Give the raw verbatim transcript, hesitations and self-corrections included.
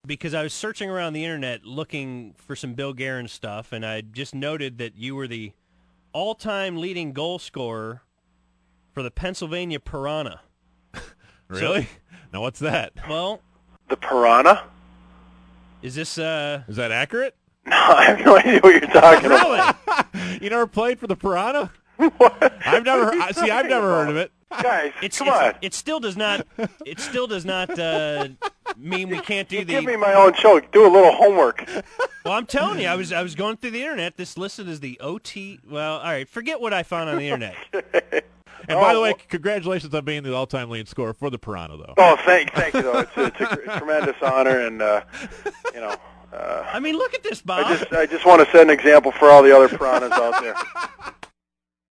because I was searching around the internet looking for some Bill Guerin stuff, and I just noted that you were the all-time leading goal scorer for the Pennsylvania Piranha. Really? So, now what's that? Well, The Piranha? is this uh? Is that accurate? No, I have no idea what you're talking about. You never played for the Piranha? What? I've never. What are you I See, I've talking never about? heard of it. Guys, It's, come it's, on. It still does not. It still does not uh, mean we can't do You the. give me my own show. Do a little homework. Well, I'm telling you, I was I was going through the internet. This listed as the O T. Well, all right, forget what I found on the internet. And by Oh, the way, well- congratulations on being the all-time leading scorer for the Piranha, though. Oh, thank, thank you, though. It's, a- it's a gr- tremendous honor, and uh, you know, uh, I mean, look at this, Bob. I just I just want to set an example for all the other piranhas out there.